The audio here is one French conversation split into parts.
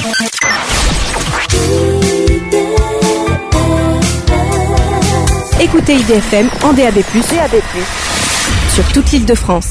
Écoutez IDFM en DAB+, sur toute l'Île-de-France.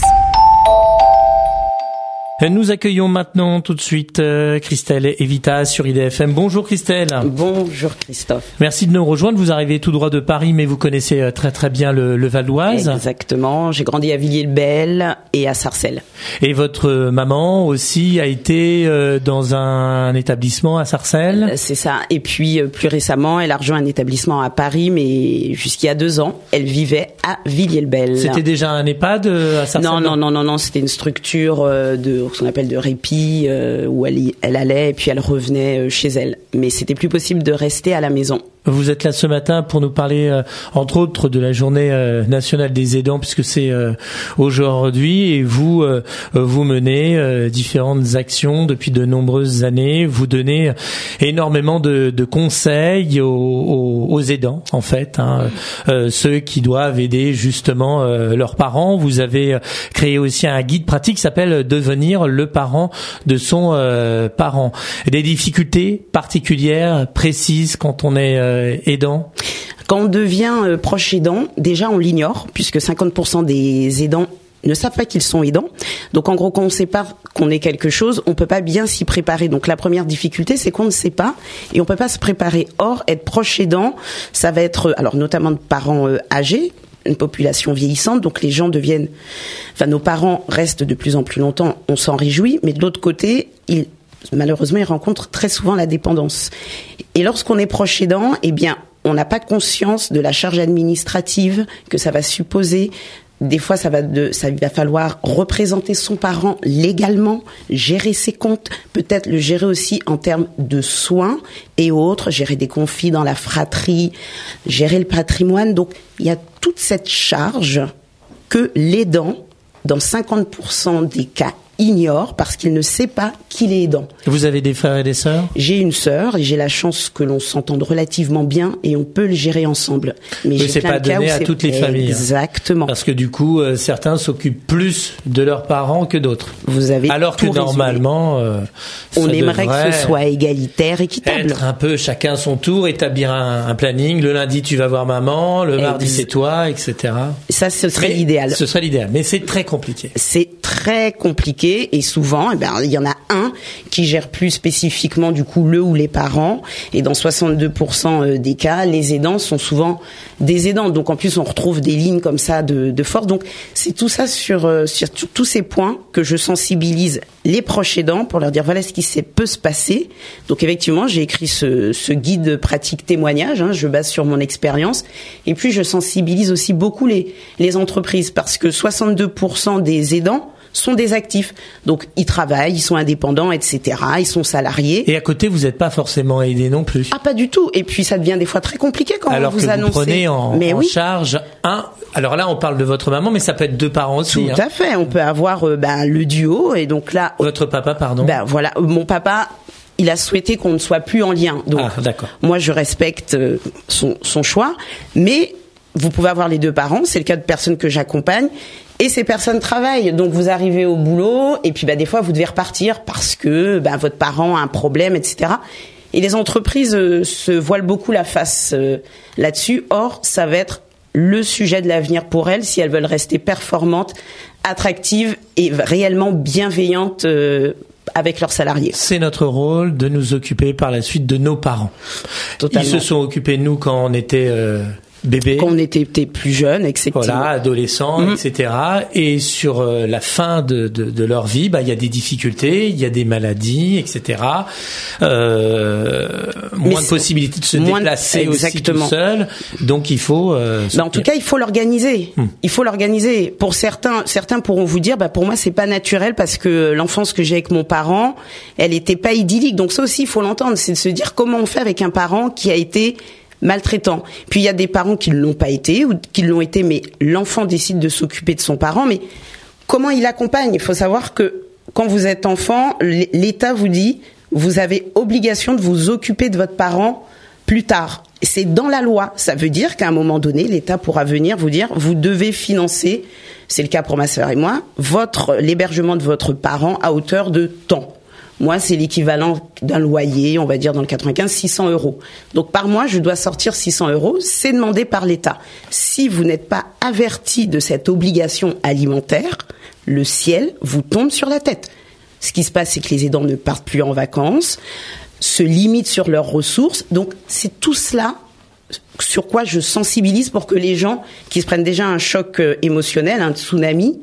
Nous accueillons maintenant tout de suite Christelle Evita sur IDFM. Bonjour Christelle. Bonjour Christophe. Merci de nous rejoindre. Vous arrivez tout droit de Paris, mais vous connaissez très très bien le Val d'Oise. Exactement. J'ai grandi à Villiers-le-Bel et à Sarcelles. Et votre maman aussi a été dans un établissement à Sarcelles. C'est ça. Et puis plus récemment, elle a rejoint un établissement à Paris, mais jusqu'il y a 2 ans, elle vivait à Villiers-le-Bel. C'était déjà un EHPAD à Sarcelles? Non. C'était une structure ce qu'on appelle de répit, où elle allait et puis elle revenait chez elle. Mais c'était plus possible de rester à la maison. Vous êtes là ce matin pour nous parler, entre autres, de la journée nationale des aidants, puisque c'est aujourd'hui, et vous menez différentes actions depuis de nombreuses années. Vous donnez énormément de conseils aux aidants, en fait, ceux qui doivent aider justement leurs parents. Vous avez créé aussi un guide pratique qui s'appelle « Devenir le parent de son parent ». Des difficultés particulières, précises, quand on est aidant? Quand on devient proche aidant, déjà on l'ignore, puisque 50% des aidants ne savent pas qu'ils sont aidants. Donc en gros, quand on ne sait pas qu'on est quelque chose, on peut pas bien s'y préparer. Donc la première difficulté, c'est qu'on ne sait pas et on peut pas se préparer. Or, être proche aidant, ça va être, alors notamment de parents âgés, une population vieillissante, donc les gens nos parents restent de plus en plus longtemps, on s'en réjouit, mais de l'autre côté, malheureusement, ils rencontrent très souvent la dépendance. Et lorsqu'on est proche aidant, on n'a pas conscience de la charge administrative que ça va supposer. Des fois, ça va falloir représenter son parent légalement, gérer ses comptes, peut-être le gérer aussi en termes de soins et autres, gérer des conflits dans la fratrie, gérer le patrimoine. Donc, il y a toute cette charge que l'aidant, dans 50% des cas, ignore parce qu'il ne sait pas qu'il est aidant. Vous avez des frères et des sœurs? J'ai une sœur et j'ai la chance que l'on s'entende relativement bien et on peut le gérer ensemble. Mais c'est pas donné à toutes les familles. Exactement. Parce que du coup, certains s'occupent plus de leurs parents que d'autres. Vous avez alors que normalement, on aimerait que ce soit égalitaire, équitable. Être un peu chacun son tour, établir un planning. Le lundi, tu vas voir maman. Le mardi, c'est toi, etc. Ça, ce serait l'idéal. Ce serait l'idéal, mais c'est très compliqué. C'est très compliqué. Et souvent, il y en a un qui gère plus spécifiquement du coup le ou les parents. Et dans 62% des cas, les aidants sont souvent des aidants. Donc en plus, on retrouve des lignes comme ça de force. Donc c'est tout ça sur tous ces points que je sensibilise les proches aidants pour leur dire voilà ce qui peut se passer. Donc effectivement, j'ai écrit ce guide pratique témoignage. Je base sur mon expérience. Et puis je sensibilise aussi beaucoup les entreprises parce que 62% des aidants sont des actifs. Donc, ils travaillent, ils sont indépendants, etc. Ils sont salariés. Et à côté, vous n'êtes pas forcément aidé non plus. Ah, pas du tout. Et puis, ça devient des fois très compliqué quand alors on vous annonce. Alors que vous prenez en charge un... Alors là, on parle de votre maman, mais ça peut être 2 parents aussi. Tout à fait. On peut avoir le duo. Et donc là... Votre papa, pardon. Voilà. Mon papa... Il a souhaité qu'on ne soit plus en lien. Donc, d'accord. Moi, je respecte son choix. Mais vous pouvez avoir les 2 parents. C'est le cas de personnes que j'accompagne. Et ces personnes travaillent, donc vous arrivez au boulot et puis des fois vous devez repartir parce que votre parent a un problème, etc. Et les entreprises se voilent beaucoup la face là-dessus. Or, ça va être le sujet de l'avenir pour elles si elles veulent rester performantes, attractives et réellement bienveillantes avec leurs salariés. C'est notre rôle de nous occuper par la suite de nos parents. Totalement. Ils se sont occupés de nous quand on était... bébé. Quand on était plus jeune, etc. Voilà, adolescent, etc. Et sur la fin de leur vie, il y a des difficultés, il y a des maladies, etc. Moins de possibilités de se déplacer aussi tout seul. Donc il faut... en tout cas, il faut l'organiser. Il faut l'organiser. Pour certains pourront vous dire, pour moi, c'est pas naturel parce que l'enfance que j'ai avec mon parent, elle était pas idyllique. Donc ça aussi, il faut l'entendre. C'est de se dire comment on fait avec un parent qui a été maltraitant. Puis il y a des parents qui ne l'ont pas été ou qui l'ont été, mais l'enfant décide de s'occuper de son parent. Mais comment il accompagne ? Il faut savoir que quand vous êtes enfant, l'État vous dit vous avez obligation de vous occuper de votre parent plus tard. C'est dans la loi. Ça veut dire qu'à un moment donné, l'État pourra venir vous dire vous devez financer, c'est le cas pour ma sœur et moi, l'hébergement de votre parent à hauteur de temps. Moi, c'est l'équivalent d'un loyer, on va dire dans le 95, 600 €. Donc par mois, je dois sortir 600 €. C'est demandé par l'État. Si vous n'êtes pas averti de cette obligation alimentaire, le ciel vous tombe sur la tête. Ce qui se passe, c'est que les aidants ne partent plus en vacances, se limitent sur leurs ressources. Donc c'est tout cela sur quoi je sensibilise pour que les gens qui se prennent déjà un choc émotionnel, un tsunami,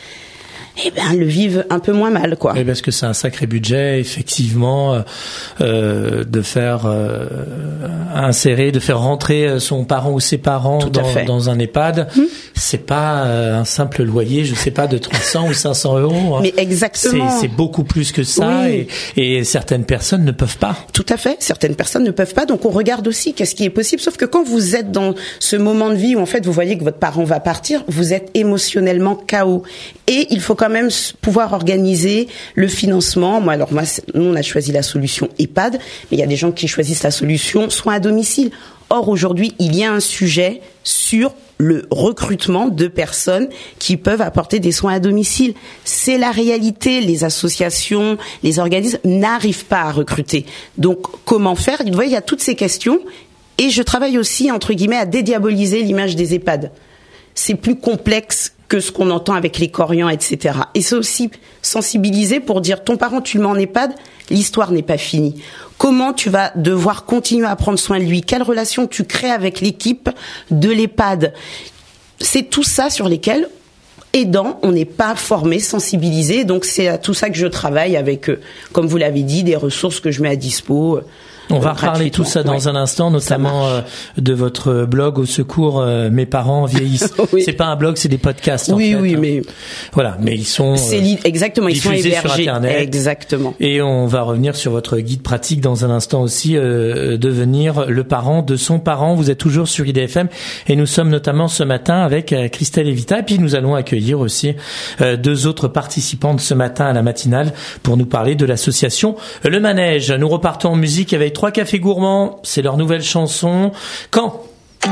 le vivent un peu moins mal, quoi. Et parce que c'est un sacré budget, effectivement, de faire insérer, de faire rentrer son parent ou ses parents dans un EHPAD. C'est pas un simple loyer, je sais pas, de 300 ou 500 €. Mais exactement. C'est beaucoup plus que ça, oui. et certaines personnes ne peuvent pas. Tout à fait. Certaines personnes ne peuvent pas. Donc on regarde aussi qu'est-ce qui est possible. Sauf que quand vous êtes dans ce moment de vie où en fait vous voyez que votre parent va partir, vous êtes émotionnellement KO. Et il faut quand même pouvoir organiser le financement. Nous, on a choisi la solution EHPAD, mais il y a des gens qui choisissent la solution soins à domicile. Or, aujourd'hui, il y a un sujet sur le recrutement de personnes qui peuvent apporter des soins à domicile. C'est la réalité. Les associations, les organismes n'arrivent pas à recruter. Donc, comment faire? Vous voyez, il y a toutes ces questions. Et je travaille aussi, entre guillemets, à dédiaboliser l'image des EHPAD. C'est plus complexe que ce qu'on entend avec les Corians, etc. Et c'est aussi sensibiliser pour dire, ton parent, tu le mets en EHPAD, l'histoire n'est pas finie. Comment tu vas devoir continuer à prendre soin de lui? Quelle relation tu crées avec l'équipe de l'EHPAD? C'est tout ça sur lesquels, aidants, on n'est pas formé, sensibilisé. Donc c'est à tout ça que je travaille avec, comme vous l'avez dit, des ressources que je mets à dispo. On va reparler tout ça dans un instant, notamment de votre blog Au secours mes parents vieillissent. Oui. C'est pas un blog, c'est des podcasts. Oui, en fait, mais voilà, mais ils sont exactement, ils sont hébergés sur Internet. Exactement. Et on va revenir sur votre guide pratique dans un instant aussi, devenir le parent de son parent. Vous êtes toujours sur IDFM et nous sommes notamment ce matin avec Christelle Evita et puis nous allons accueillir aussi deux autres participantes ce matin à la matinale pour nous parler de l'association Le Manège. Nous repartons en musique avec Trois Cafés Gourmands, c'est leur nouvelle chanson. Quand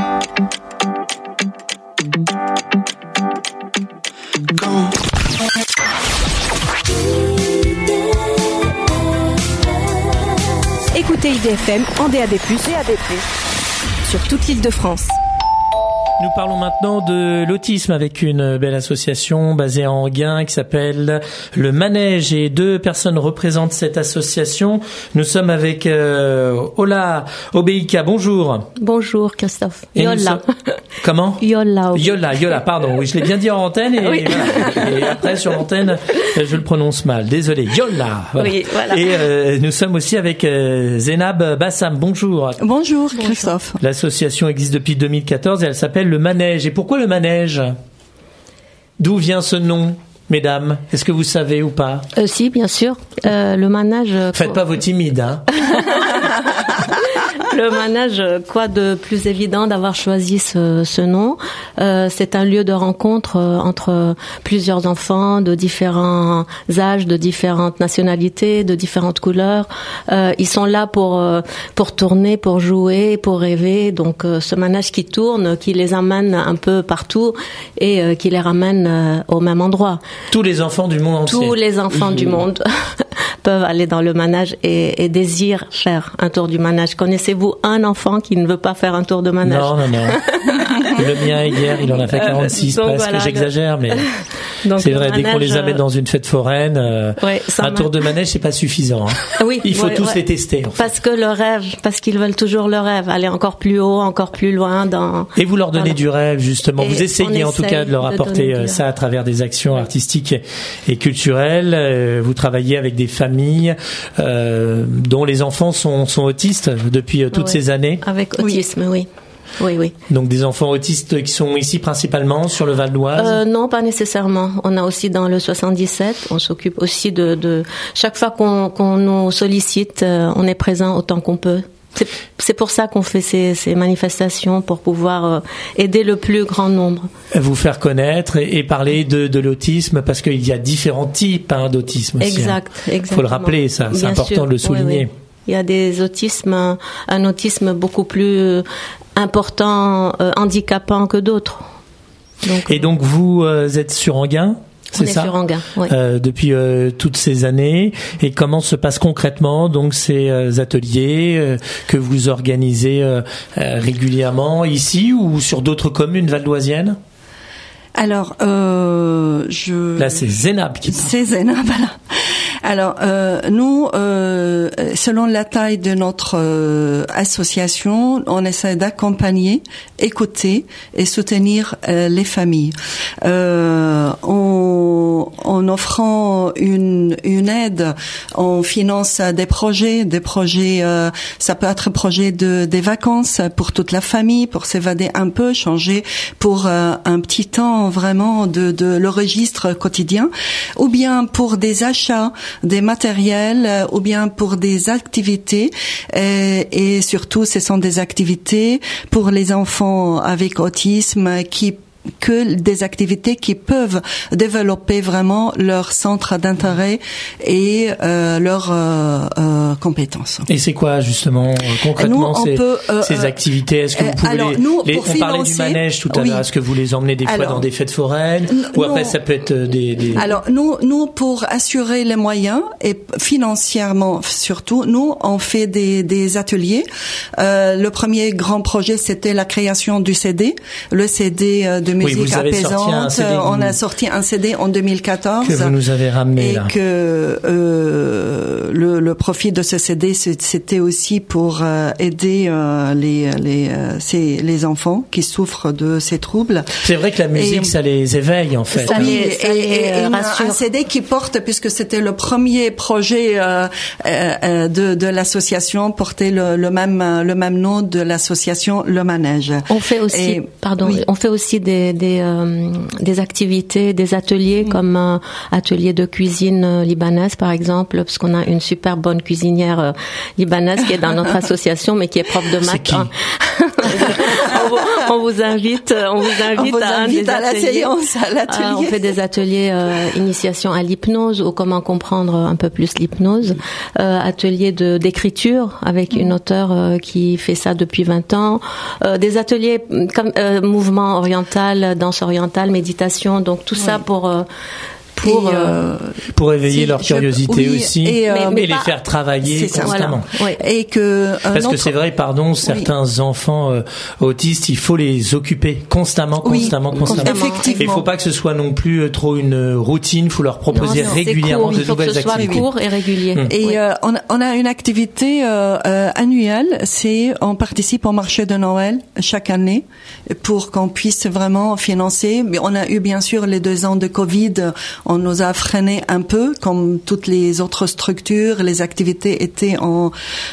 Écoutez IDFM en DAB+, sur toute l'île de France. Nous parlons maintenant de l'autisme avec une belle association basée à Enghien qui s'appelle Le Manège et deux personnes représentent cette association. Nous sommes avec Ola Obeika. Bonjour. Bonjour Christophe. Et Yola. Comment? Yola, pardon. Oui, je l'ai bien dit en antenne et, oui. Voilà. Et après sur l'antenne, je le prononce mal. Désolé. Yola. Voilà. Oui, voilà. Et nous sommes aussi avec Zénab Bassam. Bonjour. Bonjour Christophe. L'association existe depuis 2014 et elle s'appelle Le Manège. Et pourquoi Le Manège? D'où vient ce nom, mesdames? Est-ce que vous savez ou pas? Si, bien sûr. Le manège... Faites pas vos timides, hein. Le manège, quoi de plus évident d'avoir choisi ce nom. C'est un lieu de rencontre entre plusieurs enfants de différents âges, de différentes nationalités, de différentes couleurs. Ils sont là pour tourner, pour jouer, pour rêver. Donc ce manège qui tourne, qui les amène un peu partout et qui les ramène au même endroit. Tous les enfants du monde entier. Tous les enfants du monde peuvent aller dans le manège et désirent faire un tour du manège. Connaissez-vous un enfant qui ne veut pas faire un tour de manège? Non. Le mien, hier, il en a fait 46 presque. Voilà, j'exagère, mais c'est vrai, dès qu'on les amène dans une fête foraine, un tour de manège, c'est pas suffisant. Hein. Oui, il faut tous les tester. En fait. Parce que le rêve, parce qu'ils veulent toujours le rêve, aller encore plus haut, encore plus loin Et vous leur donnez du rêve, justement. Vous essayez en tout cas de leur apporter ça à travers des actions artistiques et culturelles. Vous travaillez avec des familles dont les enfants sont autistes depuis toutes ces années. Avec autisme, oui. Oui. Donc des enfants autistes qui sont ici principalement sur le Val d'Oise? Non, pas nécessairement. On a aussi dans le 77, on s'occupe aussi de chaque fois qu'on nous sollicite, on est présent autant qu'on peut. C'est pour ça qu'on fait ces manifestations, pour pouvoir aider le plus grand nombre. Vous faire connaître et parler de l'autisme, parce qu'il y a différents types d'autisme aussi. Exact. Il faut le rappeler, ça, c'est important de le souligner. Oui. Il y a des autismes, un autisme beaucoup plus important, handicapant que d'autres. Donc vous êtes sur Enghien? C'est ça, sur Enghien, oui. Depuis toutes ces années. Et comment se passent concrètement donc ces ateliers que vous organisez régulièrement ici ou sur d'autres communes valdoisiennes? Alors, Là, c'est Zénab qui parle. C'est Zénab, voilà. Alors, nous, selon la taille de notre association, on essaie d'accompagner, écouter et soutenir les familles. En offrant une aide, on finance des projets, ça peut être un projet des vacances pour toute la famille, pour s'évader un peu, changer pour un petit temps vraiment de le registre quotidien, ou bien pour des achats, des matériels, ou bien pour des activités, et surtout ce sont des activités pour les enfants avec autisme que des activités qui peuvent développer vraiment leur centre d'intérêt et leurs compétences. Et c'est quoi justement concrètement ces activités? Est-ce que vous pouvez on parlait du manège tout à l'heure. Est-ce que vous les emmenez des fois dans des fêtes foraines ou après ça peut être des... Alors nous pour assurer les moyens et financièrement surtout, nous on fait des ateliers. Le premier grand projet c'était la création du CD, le CD de musique apaisante. On a sorti un CD en 2014 que vous nous avez ramené là. Et que le profit de ce CD c'était aussi pour aider les enfants qui souffrent de ces troubles. C'est vrai que la musique ça les éveille en fait. Un CD qui porte, puisque c'était le premier projet de l'association, portait le même nom de l'association Le Manège. On fait aussi on fait aussi des activités, des ateliers comme atelier de cuisine libanaise par exemple, parce qu'on a une super bonne cuisinière libanaise qui est dans notre association mais qui est prof de maths. C'est qui? On vous invite à la séance, à l'atelier. On fait des ateliers initiation à l'hypnose ou comment comprendre un peu plus l'hypnose, ateliers d'écriture avec une auteure qui fait ça depuis 20 ans, des ateliers comme mouvement oriental, danse orientale, méditation, donc tout ça pour éveiller leur curiosité aussi et les faire travailler constamment. Voilà. Et que parce que c'est vrai, certains enfants autistes, il faut les occuper constamment. Effectivement. Il faut pas que ce soit non plus trop une routine. Il faut leur proposer régulièrement de nouvelles activités. Il faut que ce soit court et régulier. Et on a une activité annuelle. On participe au marché de Noël chaque année pour qu'on puisse vraiment financer. Mais on a eu bien sûr les 2 ans de Covid. On nous a freiné un peu, comme toutes les autres structures. Les activités étaient en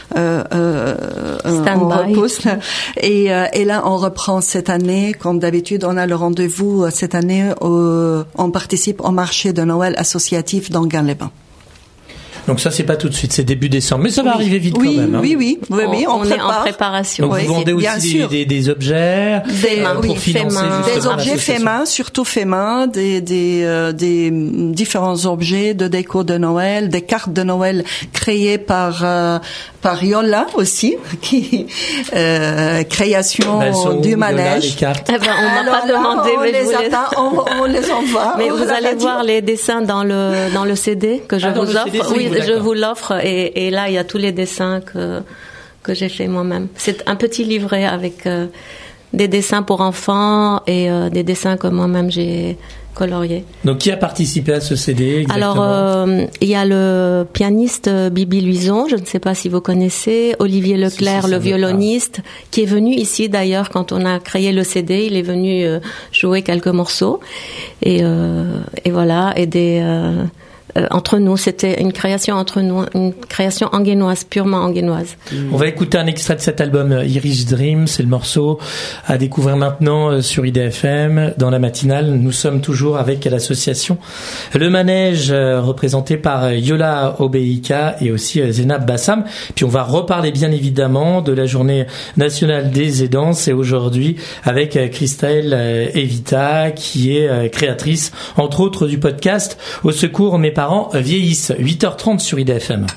repos. Et là, on reprend cette année. Comme d'habitude, on a le rendez-vous cette année. On participe au marché de Noël associatif d'Enghien-les-Bains. Donc ça, c'est pas tout de suite, c'est début décembre. Mais ça va arriver vite quand même. Hein. Oui, on est en préparation. Donc vous vendez aussi des objets pour financer des objets faits main, surtout faits main, des différents objets de déco de Noël, des cartes de Noël créées par Yola aussi, qui création du manège. Yola, on m'a pas demandé, mais on les envoie. Mais vous allez voir les dessins dans le CD que je vous offre. Oui, je vous l'offre et là il y a tous les dessins que j'ai fait moi-même. C'est un petit livret avec des dessins pour enfants et des dessins que moi-même j'ai coloriés. Donc qui a participé à ce CD exactement? Alors il y a le pianiste Bibi Luison, je ne sais pas si vous connaissez, Olivier Leclerc, le violoniste, qui est venu ici d'ailleurs quand on a créé le CD, il est venu jouer quelques morceaux et voilà, et entre nous, c'était une création entre nous, une création anghénoise, purement anghénoise. On va écouter un extrait de cet album Irish Dream, c'est le morceau à découvrir maintenant sur IDFM dans la matinale. Nous sommes toujours avec l'association Le Manège, représenté par Yola Obeika et aussi Zénab Bassam. Puis on va reparler bien évidemment de la journée nationale des aidants. C'est aujourd'hui avec Christelle Evita qui est créatrice entre autres du podcast Au secours mes parents vieillissent. 8h30 sur IDFM.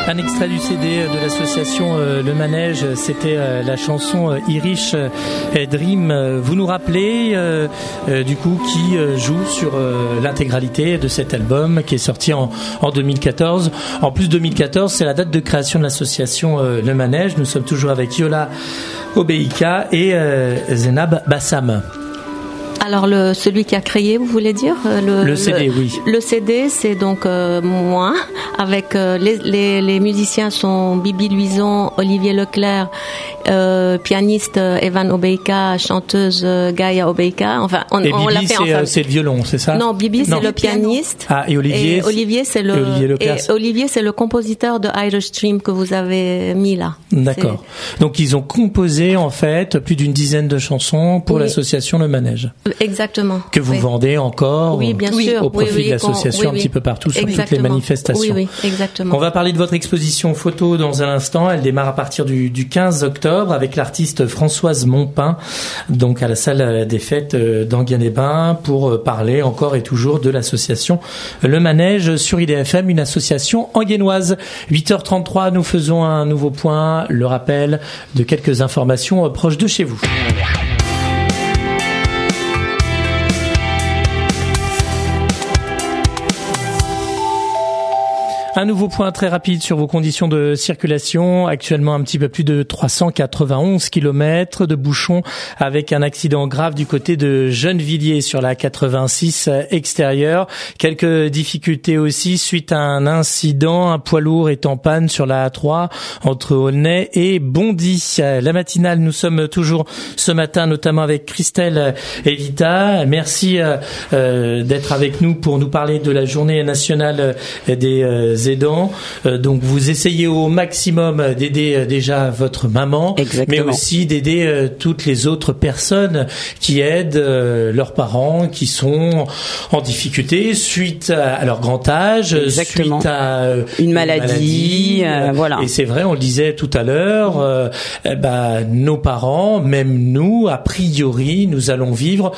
Un extrait du CD de l'association Le Manège, c'était la chanson Irish Dream. Vous nous rappelez du coup qui joue sur l'intégralité de cet album qui est sorti en 2014. En plus 2014, c'est la date de création de l'association Le Manège. Nous sommes toujours avec Yola Obeika et Zeinab Bassam. Alors celui qui a créé, vous voulez dire le CD, oui. Le CD, c'est donc moi, avec les musiciens sont Bibi Luison, Olivier Leclerc, pianiste Evan Obeika, chanteuse Gaia Obeika. Enfin, on l'a fait ensemble. C'est le violon, c'est ça? Non, Bibi c'est le pianiste. Ah, et Olivier. Olivier c'est le compositeur de Irish Dream que vous avez mis là. D'accord. Donc ils ont composé en fait plus d'une dizaine de chansons pour l'association Le Manège. Exactement. Que vous vendez encore sûr. Au profit de l'association un petit peu partout sur toutes les manifestations. Oui, exactement. On va parler de votre exposition photo dans un instant. Elle démarre à partir du 15 octobre avec l'artiste Françoise Monpin, donc à la salle des fêtes d'Enghien-les-Bains pour parler encore et toujours de l'association Le Manège sur IDFM, une association enguennoise. 8h33, nous faisons un nouveau point, le rappel de quelques informations proches de chez vous. Un nouveau point très rapide sur vos conditions de circulation. Actuellement, un petit peu plus de 391 km de bouchons avec un accident grave du côté de Gennevilliers sur la 86 extérieure. Quelques difficultés aussi suite à un incident. Un poids lourd est en panne sur la A3 entre Aulnay et Bondy. La matinale, nous sommes toujours ce matin, notamment avec Christelle Evita. Merci d'être avec nous pour nous parler de la journée nationale des aidants. Donc vous essayez au maximum d'aider déjà votre maman, exactement, mais aussi d'aider toutes les autres personnes qui aident leurs parents qui sont en difficulté suite à leur grand âge, exactement, suite à une maladie, voilà. Et c'est vrai, on le disait tout à l'heure, nos parents, même nous, a priori, nous allons vivre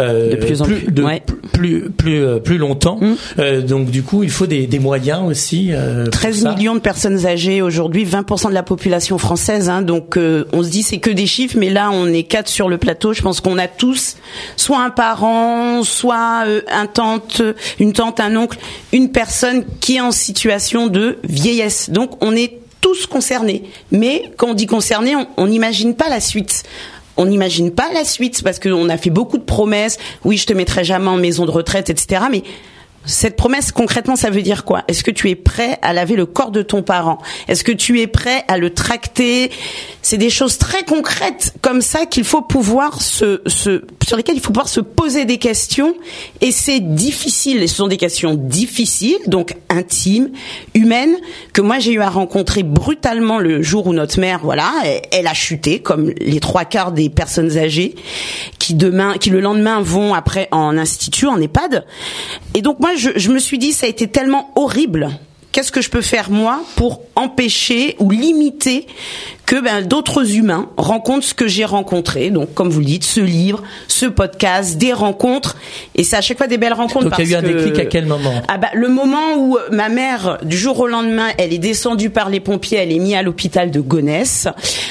plus longtemps. Donc du coup, il faut des moyens aussi. 13 millions de personnes âgées aujourd'hui, 20% de la population française. Donc on se dit c'est que des chiffres, mais là on est 4 sur le plateau. Je pense qu'on a tous soit un parent, soit une tante, un oncle, une personne qui est en situation de vieillesse. Donc on est tous concernés. Mais quand on dit concernés, on n'imagine pas la suite. On n'imagine pas la suite parce qu'on a fait beaucoup de promesses. Oui, je te mettrai jamais en maison de retraite, etc. Mais cette promesse, concrètement, ça veut dire quoi? Est-ce que tu es prêt à laver le corps de ton parent? Est-ce que tu es prêt à le tracter? C'est des choses très concrètes comme ça qu'il faut pouvoir sur lesquelles il faut pouvoir se poser des questions. Et c'est difficile. Et ce sont des questions difficiles, donc intimes, humaines, que moi j'ai eu à rencontrer brutalement le jour où notre mère, elle a chuté, comme les 3/4 des personnes âgées qui le lendemain vont après en institut, en EHPAD. Et donc moi, je me suis dit, ça a été tellement horrible. Qu'est-ce que je peux faire moi pour empêcher ou limiter que d'autres humains rencontrent ce que j'ai rencontré? Donc, comme vous le dites, ce livre, ce podcast, des rencontres, et c'est à chaque fois des belles rencontres. Donc, il y a eu un déclic à quel moment? Le moment où ma mère, du jour au lendemain, elle est descendue par les pompiers, elle est mise à l'hôpital de Gonesse,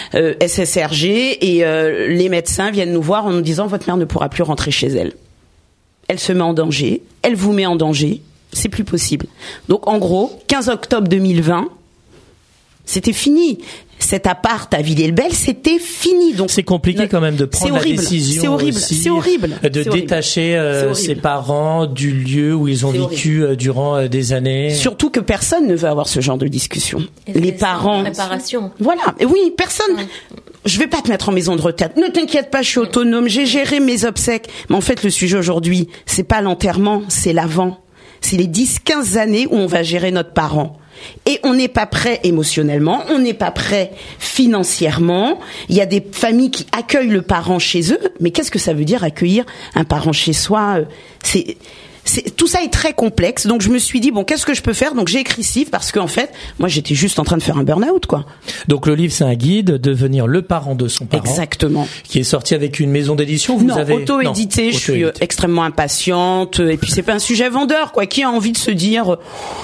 SSRG, et les médecins viennent nous voir en nous disant votre mère ne pourra plus rentrer chez elle. Elle se met en danger, elle vous met en danger. C'est plus possible. Donc, en gros, 15 octobre 2020, c'était fini. Cet appart à Villiers-le-Bel, c'était fini. Donc, c'est compliqué quand même de prendre la décision. C'est horrible. De détacher ses parents du lieu où ils ont vécu durant des années. Surtout que personne ne veut avoir ce genre de discussion. Les parents. Préparation. Voilà. Et oui, personne. Ouais. Je vais pas te mettre en maison de retraite. Ne t'inquiète pas, je suis autonome. J'ai géré mes obsèques. Mais en fait, le sujet aujourd'hui, c'est pas l'enterrement, c'est l'avant. C'est les 10-15 années où on va gérer notre parent. Et on n'est pas prêt émotionnellement, on n'est pas prêt financièrement. Il y a des familles qui accueillent le parent chez eux. Mais qu'est-ce que ça veut dire accueillir un parent chez soi? tout ça est très complexe. Donc je me suis dit bon, qu'est-ce que je peux faire? Donc j'ai écrit ce livre parce que en fait, moi j'étais juste en train de faire un burn-out, quoi. Donc le livre, c'est un guide, devenir le parent de son parent. Exactement. Qui est sorti avec une maison d'édition. Auto-édité. Je suis extrêmement impatiente. Et puis c'est pas un sujet vendeur, quoi. Qui a envie de se dire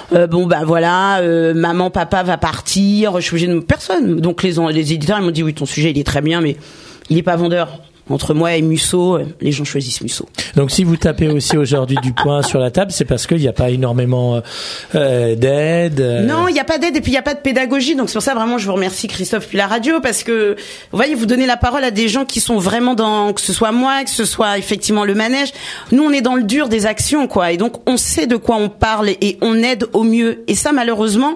maman, papa va partir. Je suis obligée de personne. Donc les éditeurs ils m'ont dit oui, ton sujet il est très bien, mais il est pas vendeur. Entre moi et Musso, les gens choisissent Musso. Donc si vous tapez aussi aujourd'hui du poing sur la table, c'est parce qu'il n'y a pas énormément d'aide. Non, il n'y a pas d'aide et puis il n'y a pas de pédagogie. Donc c'est pour ça vraiment je vous remercie Christophe puis la radio parce que vous voyez, vous donnez la parole à des gens qui sont vraiment dans, que ce soit moi, que ce soit effectivement le manège. Nous on est dans le dur des actions, quoi. Et donc on sait de quoi on parle et on aide au mieux. Et ça malheureusement,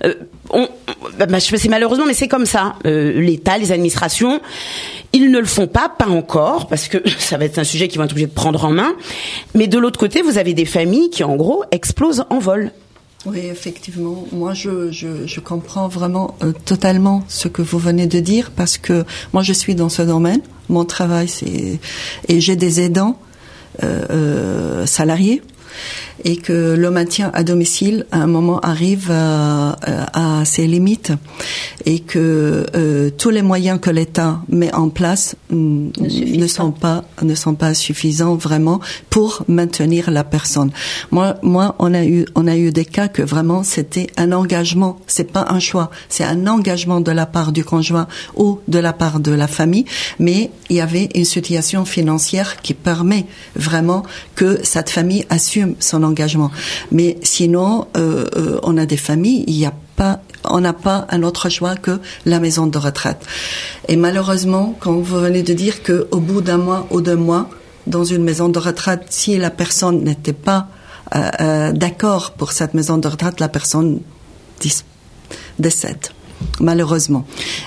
c'est malheureusement, mais c'est comme ça. L'État, les administrations, ils ne le font pas encore, parce que ça va être un sujet qu'ils vont être obligés de prendre en main. Mais de l'autre côté, vous avez des familles qui, en gros, explosent en vol. Oui, effectivement. Moi, je comprends vraiment totalement ce que vous venez de dire, parce que moi, je suis dans ce domaine. Mon travail, et j'ai des aidants salariés. Et que le maintien à domicile, à un moment, arrive à ses limites, et que tous les moyens que l'État met en place ne sont pas suffisants vraiment pour maintenir la personne. Moi, on a eu des cas que vraiment c'était un engagement, c'est pas un choix, c'est un engagement de la part du conjoint ou de la part de la famille, mais il y avait une situation financière qui permet vraiment que cette famille assume son engagement. Mais sinon, on a des familles, on n'a pas un autre choix que la maison de retraite. Et malheureusement, quand vous venez de dire qu'au bout d'un mois ou 2 mois, dans une maison de retraite, si la personne n'était pas d'accord pour cette maison de retraite, la personne décède. Malheureusement.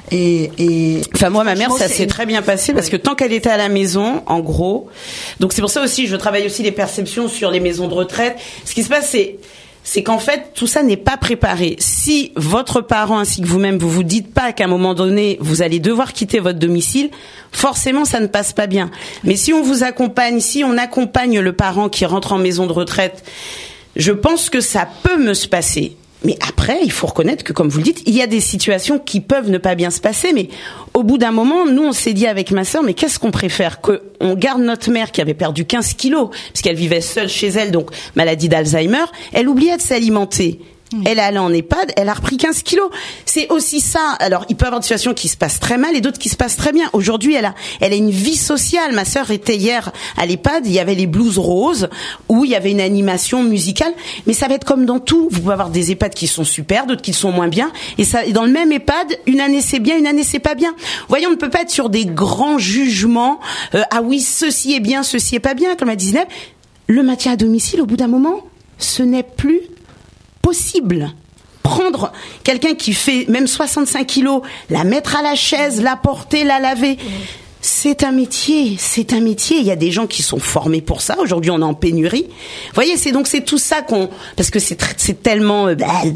Enfin, moi, ma mère, ça s'est très bien passé parce que tant qu'elle était à la maison, en gros. Donc, c'est pour ça aussi, je travaille aussi les perceptions sur les maisons de retraite. Ce qui se passe, c'est qu'en fait, tout ça n'est pas préparé. Si votre parent ainsi que vous-même, vous vous dites pas qu'à un moment donné, vous allez devoir quitter votre domicile, forcément, ça ne passe pas bien. Mais si on vous accompagne, si on accompagne le parent qui rentre en maison de retraite, je pense que ça peut me se passer. Mais après, il faut reconnaître que, comme vous le dites, il y a des situations qui peuvent ne pas bien se passer. Mais au bout d'un moment, nous, on s'est dit avec ma sœur, mais qu'est-ce qu'on préfère? Qu'on garde notre mère qui avait perdu 15 kilos, puisqu'elle vivait seule chez elle, donc maladie d'Alzheimer. Elle oubliait de s'alimenter. Elle est allée en EHPAD, elle a repris 15 kilos. C'est aussi ça. Alors, il peut y avoir des situations qui se passent très mal et d'autres qui se passent très bien. Aujourd'hui, elle a une vie sociale. Ma sœur était hier à l'EHPAD, il y avait les blouses roses, où il y avait une animation musicale. Mais ça va être comme dans tout. Vous pouvez avoir des EHPAD qui sont super, d'autres qui sont moins bien. Et dans le même EHPAD, une année c'est bien, une année c'est pas bien. Voyons, on ne peut pas être sur des grands jugements. Ah oui, ceci est bien, ceci est pas bien, comme a dit Zineb. Le maintien à domicile, au bout d'un moment, ce n'est plus possible. Prendre quelqu'un qui fait même 65 kilos, la mettre à la chaise, la porter, la laver. C'est un métier. Il y a des gens qui sont formés pour ça. Aujourd'hui, on est en pénurie. Vous voyez, c'est tout ça parce que c'est tellement,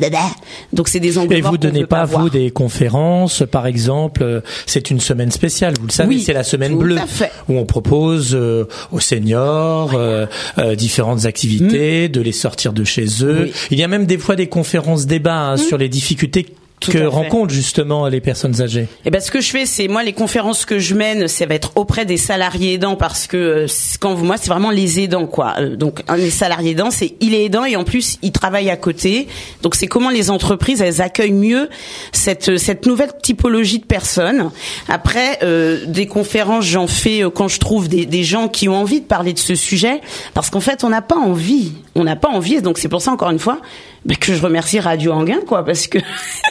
donc c'est des angles. Et vous donnez pas, vous, des conférences, par exemple, c'est une semaine spéciale, vous le savez, oui, c'est la semaine bleue, où on propose aux seniors, différentes activités, de les sortir de chez eux. Oui. Il y a même des fois des conférences débats, sur les difficultés que rencontrent justement les personnes âgées. Et ben ce que je fais, c'est moi les conférences que je mène, ça va être auprès des salariés aidants parce que moi c'est vraiment les aidants quoi. Donc un des salariés aidants, il est aidant et en plus il travaille à côté. Donc c'est comment les entreprises elles accueillent mieux cette nouvelle typologie de personnes. Après des conférences, j'en fais quand je trouve des gens qui ont envie de parler de ce sujet parce qu'en fait on n'a pas envie. Donc c'est pour ça encore une fois que je remercie Radio Anguin quoi parce que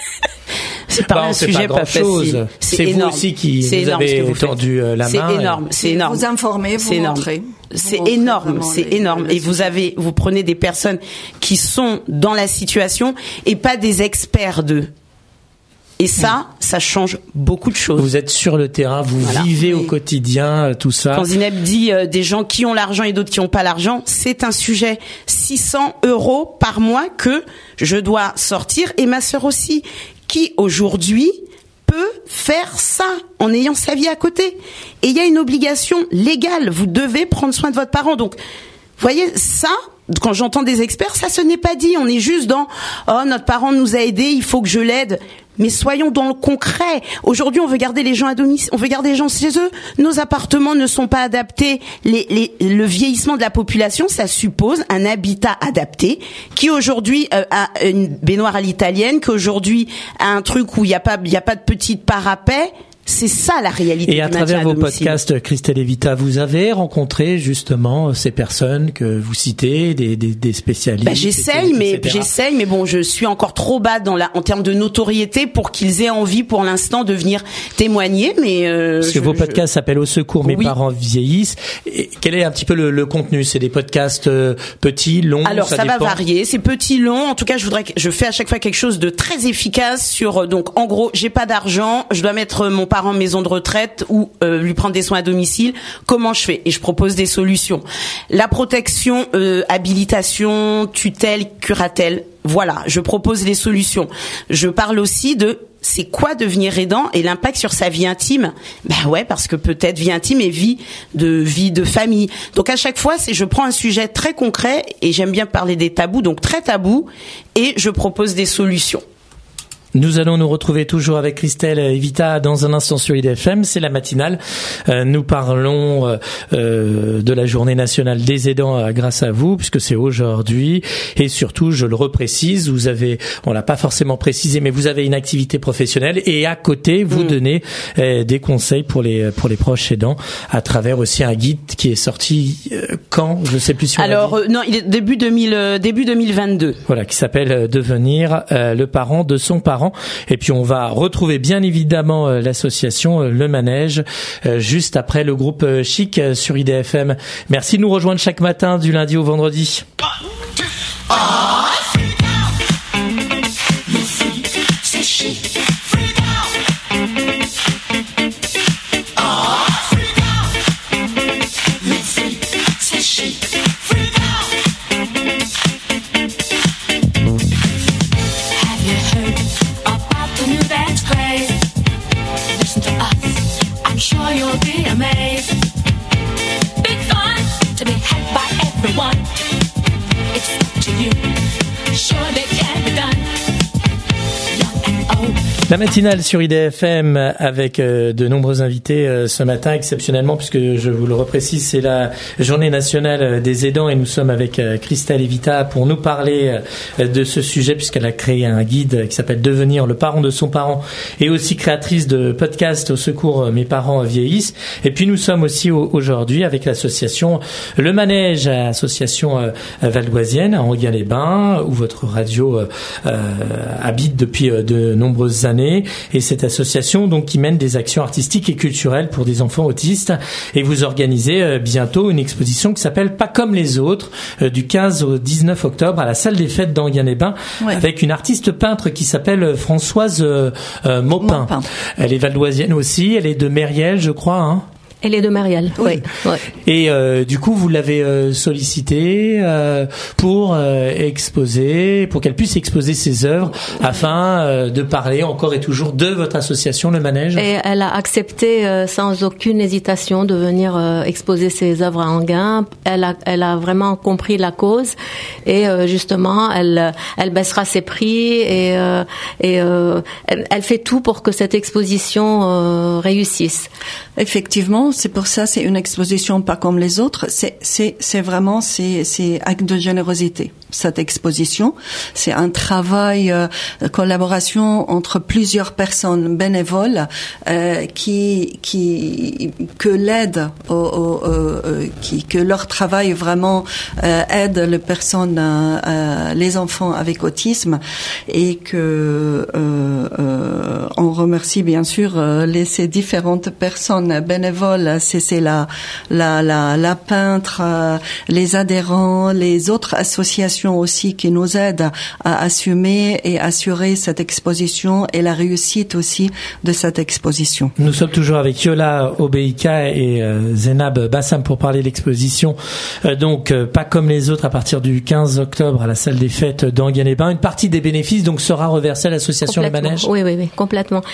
c'est pas un sujet pas facile. C'est énorme. Vous aussi qui nous avez tendu la main. C'est énorme. Vous informez, vous montrez. C'est énorme. Et vous prenez des personnes qui sont dans la situation et pas des experts d'eux. Et ça change beaucoup de choses. Vous êtes sur le terrain, vous vivez au quotidien tout ça. Quand Zineb dit des gens qui ont l'argent et d'autres qui n'ont pas l'argent, c'est un sujet. 600 € par mois que je dois sortir et ma sœur aussi, qui aujourd'hui peut faire ça en ayant sa vie à côté. Et il y a une obligation légale, vous devez prendre soin de votre parent. Donc, vous voyez, ça, quand j'entends des experts, ça ce n'est pas dit. On est juste dans notre parent nous a aidés, il faut que je l'aide. Mais soyons dans le concret. Aujourd'hui, on veut garder les gens à domicile, on veut garder les gens chez eux. Nos appartements ne sont pas adaptés. Le vieillissement de la population, ça suppose un habitat adapté qui aujourd'hui a une baignoire à l'italienne, qui aujourd'hui a un truc où il y a pas de petite parapet. C'est ça la réalité. Et à travers vos podcasts, Christelle Evita, vous avez rencontré justement ces personnes que vous citez, des spécialistes. J'essaye, mais bon, je suis encore trop bas en termes de notoriété pour qu'ils aient envie pour l'instant de venir témoigner. Mais parce que vos podcasts s'appellent Au secours, mes parents vieillissent. Et quel est un petit peu le contenu? C'est des podcasts petits, longs. Alors ça va varier. C'est petit, long. En tout cas, je fais à chaque fois quelque chose de très efficace sur. Donc en gros, j'ai pas d'argent, je dois mettre mon parent en maison de retraite ou lui prendre des soins à domicile, comment je fais? Et je propose des solutions. La protection, habilitation, tutelle, curatelle, voilà, je propose les solutions. Je parle aussi de c'est quoi devenir aidant et l'impact sur sa vie intime. Parce que peut-être vie intime et vie de famille. Donc à chaque fois, je prends un sujet très concret et j'aime bien parler des tabous, donc très tabous, et je propose des solutions. Nous allons nous retrouver toujours avec Christelle Evita dans un instant sur IDFM. C'est la matinale. Nous parlons de la journée nationale des aidants grâce à vous, puisque c'est aujourd'hui. Et surtout, je le reprécise, on l'a pas forcément précisé, mais vous avez une activité professionnelle et à côté, vous donnez des conseils pour les proches aidants à travers aussi un guide qui est sorti quand, je sais plus si on Alors non, il est début 2022. Voilà, qui s'appelle Devenir le parent de son parent. Et puis on va retrouver bien évidemment l'association Le Manège juste après le groupe Chic sur IDFM. Merci de nous rejoindre chaque matin du lundi au vendredi. La matinale sur IDFM avec de nombreux invités ce matin, exceptionnellement, puisque je vous le reprécise, c'est la journée nationale des aidants et nous sommes avec Christelle Evita pour nous parler de ce sujet, puisqu'elle a créé un guide qui s'appelle Devenir le parent de son parent et aussi créatrice de podcast Au secours, mes parents vieillissent. Et puis nous sommes aussi aujourd'hui avec l'association Le Manège, association valdoisienne à Enghien-les-Bains, où votre radio habite depuis de nombreuses années. Et cette association donc qui mène des actions artistiques et culturelles pour des enfants autistes, et vous organisez bientôt une exposition qui s'appelle Pas comme les autres du 15 au 19 octobre à la salle des fêtes d'Enghien-les-Bains, avec une artiste peintre qui s'appelle Françoise Maupin. Elle est valdoisienne aussi, elle est de Mériel, je crois, hein. Elle est de Marielle, oui. Et du coup, vous l'avez sollicitée pour exposer, pour qu'elle puisse exposer ses œuvres, afin de parler encore et toujours de votre association, Le Manège. Et elle a accepté sans aucune hésitation de venir exposer ses œuvres à Enghien. Elle a vraiment compris la cause et justement, elle baissera ses prix et elle fait tout pour que cette exposition réussisse. Effectivement, c'est pour ça, c'est une exposition pas comme les autres. C'est vraiment, c'est acte de générosité. Cette exposition, c'est un travail, collaboration entre plusieurs personnes bénévoles, que l'aide, que leur travail vraiment aide les personnes, les enfants avec autisme, et que on remercie bien sûr ces différentes personnes bénévoles. C'est la peintre, les adhérents, les autres associations aussi qui nous aident à assumer et assurer cette exposition et la réussite aussi de cette exposition. Nous sommes toujours avec Yola Obeika et Zénab Bassam pour parler de l'exposition. Donc, Pas comme les autres à partir du 15 octobre à la salle des fêtes d'Enghien-les-Bains. Une partie des bénéfices donc sera reversée à l'association Le Manège. Oui, complètement.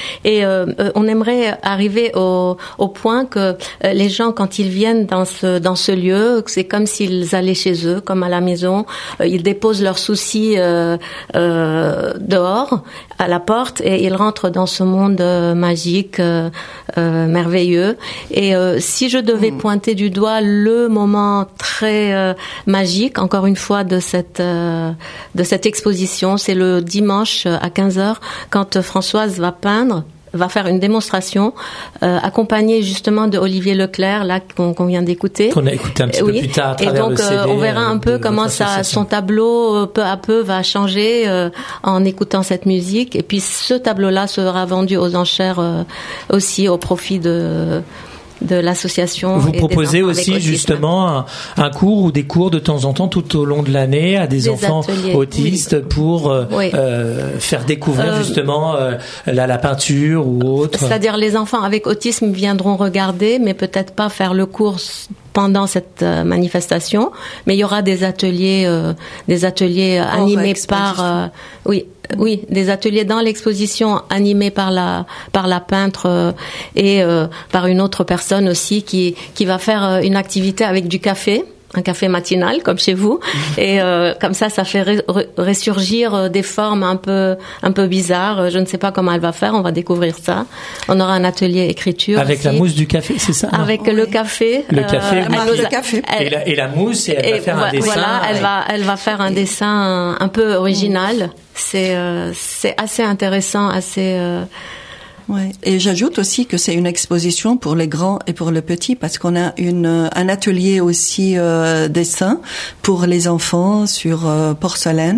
Et on aimerait arriver au point que les gens, quand ils viennent dans ce lieu, c'est comme s'ils allaient chez eux, comme à la maison. Ils déposent leurs soucis dehors, à la porte, et ils rentrent dans ce monde magique, merveilleux. Et si je devais pointer du doigt le moment très magique, encore une fois, de cette exposition, c'est le dimanche à 15h, quand Françoise va faire une démonstration accompagnée justement de Olivier Leclerc, là qu'on vient d'écouter. Qu'on a écouté un petit peu plus tard à travers le CD. Et donc on verra un peu comment son tableau peu à peu va changer en écoutant cette musique. Et puis ce tableau-là sera vendu aux enchères aussi au profit de l'association. Vous proposez aussi justement un cours ou des cours de temps en temps tout au long de l'année à des enfants ateliers, autistes pour faire découvrir justement la peinture ou autre. C'est-à-dire les enfants avec autisme viendront regarder, mais peut-être pas faire le cours pendant cette manifestation, mais il y aura des ateliers animés par des ateliers dans l'exposition animés par la peintre et par une autre personne aussi qui va faire une activité avec du café. Un café matinal comme chez vous, et comme ça fait ressurgir des formes un peu bizarres. Je ne sais pas comment elle va faire, on va découvrir ça. On aura un atelier écriture avec aussi. La mousse du café, c'est ça? Avec le café. Le café, le café. Et la mousse, et elle va faire un dessin. Voilà, elle va faire un dessin un peu original. C'est assez intéressant, assez. Ouais. Et j'ajoute aussi que c'est une exposition pour les grands et pour les petits, parce qu'on a un atelier aussi dessin pour les enfants sur porcelaine,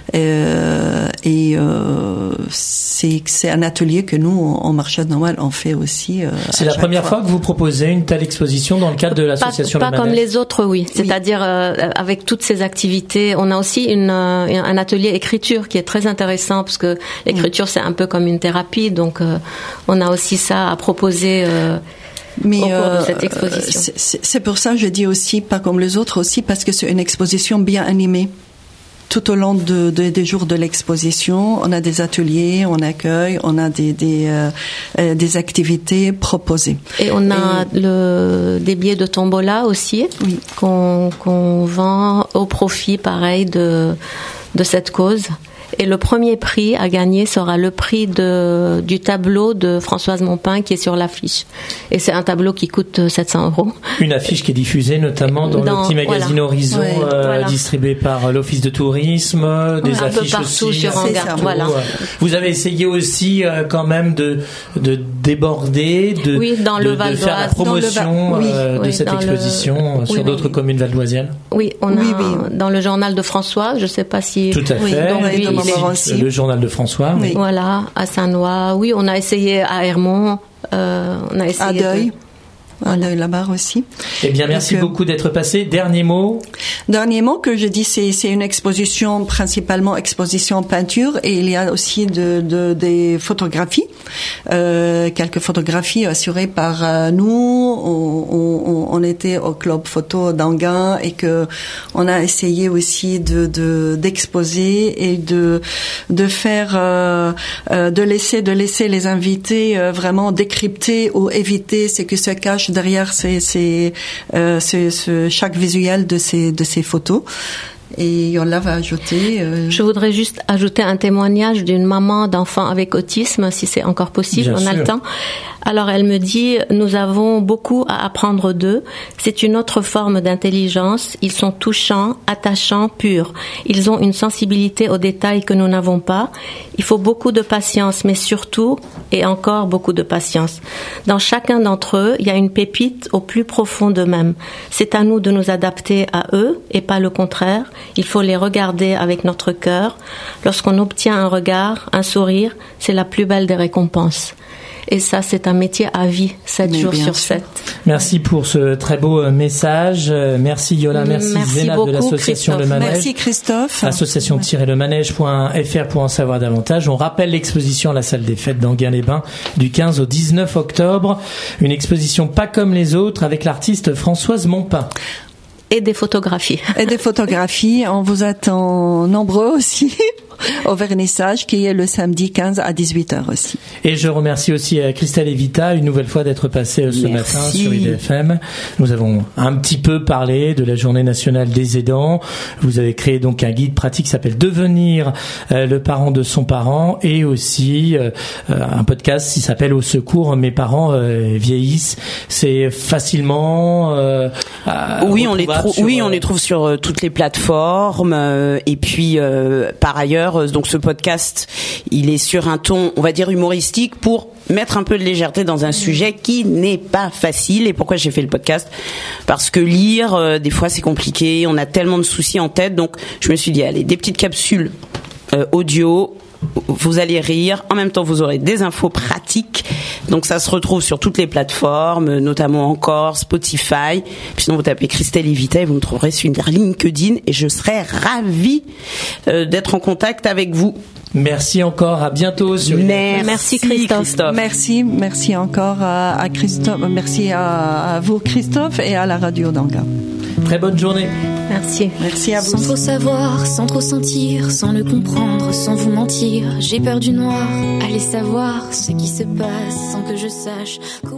et c'est un atelier que nous en Marché Normal on fait aussi. C'est la première fois que vous proposez une telle exposition dans le cadre de l'association Pas comme les autres, oui. C'est-à-dire avec toutes ces activités, on a aussi un atelier écriture qui est très intéressant, parce que l'écriture c'est un peu comme une thérapie, donc on a aussi ça à proposer au cours de cette exposition. C'est pour ça que je dis aussi pas comme les autres, aussi parce que c'est une exposition bien animée. Tout au long des jours de l'exposition, on a des ateliers, on accueille, on a des activités proposées. Et on a des billets de tombola aussi, qu'on vend au profit, pareil, de cette cause. Et le premier prix à gagner sera le prix du tableau de Françoise Mompin qui est sur l'affiche. Et c'est un tableau qui coûte 700 €. Une affiche qui est diffusée notamment dans le petit magazine Horizon, distribué par l'Office de tourisme, des affiches un peu partout aussi. Sur Hangar, voilà. Vous avez essayé aussi quand même de déborder, de faire la promotion de cette exposition sur d'autres communes valdoisiennes. Oui, on a dans le journal de François, je ne sais pas si... Tout à fait. Le journal de François. Oui. Voilà, à Saint-Noix. Oui, on a essayé à Hermont. On a essayé à Deuil. À Deuil là-bas aussi. Eh bien, merci beaucoup d'être passé. Dernier mot que je dis, c'est une exposition, principalement exposition peinture, et il y a aussi des photographies, quelques photographies assurées par nous. On était au club photo d'Anguin, et que on a essayé aussi d'exposer et de faire, de laisser les invités vraiment décrypter ou éviter ce qui se cache derrière chaque visuel de ces photos. Et Yola va ajouter... Je voudrais juste ajouter un témoignage d'une maman d'enfant avec autisme, si c'est encore possible. Bien on a sûr. le temps. Alors elle me dit, nous avons beaucoup à apprendre d'eux. C'est une autre forme d'intelligence. Ils sont touchants, attachants, purs. Ils ont une sensibilité aux détails que nous n'avons pas. Il faut beaucoup de patience, mais surtout, et encore beaucoup de patience. Dans chacun d'entre eux, il y a une pépite au plus profond d'eux-mêmes. C'est à nous de nous adapter à eux et pas le contraire. Il faut les regarder avec notre cœur. Lorsqu'on obtient un regard, un sourire, c'est la plus belle des récompenses. Et ça, c'est un métier à vie, 7 jours sur 7. Merci pour ce très beau message. Merci Yola, merci Zénab de l'association Le Manège. Merci Christophe. Association-lemanège.fr pour en savoir davantage. On rappelle l'exposition à la salle des fêtes d'Anguin-les-Bains du 15 au 19 octobre. Une exposition pas comme les autres avec l'artiste Françoise Mompin. Et des photographies. On vous attend nombreux aussi. au vernissage qui est le samedi 15 à 18h aussi. Et je remercie aussi Christelle Evita une nouvelle fois d'être passée ce matin sur IDFM. Nous avons un petit peu parlé de la Journée nationale des aidants. Vous avez créé donc un guide pratique qui s'appelle Devenir le parent de son parent, et aussi un podcast qui s'appelle Au secours, mes parents vieillissent. C'est facilement on les trouve sur toutes les plateformes, et puis par ailleurs, donc ce podcast, il est sur un ton, on va dire, humoristique, pour mettre un peu de légèreté dans un sujet qui n'est pas facile. Et pourquoi j'ai fait le podcast? Parce que lire, des fois c'est compliqué, on a tellement de soucis en tête, donc je me suis dit, allez, des petites capsules audio, vous allez rire, en même temps vous aurez des infos pratiques. Donc ça se retrouve sur toutes les plateformes, notamment encore Spotify. Puis sinon vous tapez Christelle Evita et vous me trouverez sur LinkedIn, et je serai ravie d'être en contact avec vous. Merci encore, à bientôt. Merci Christophe. Merci encore à Christophe. Merci à vous Christophe et à la radio d'Anga. Très bonne journée. Merci. Merci à vous. Sans trop savoir, sans trop sentir, sans le comprendre, sans vous mentir, j'ai peur du noir. Allez savoir ce qui se passe sans que je sache.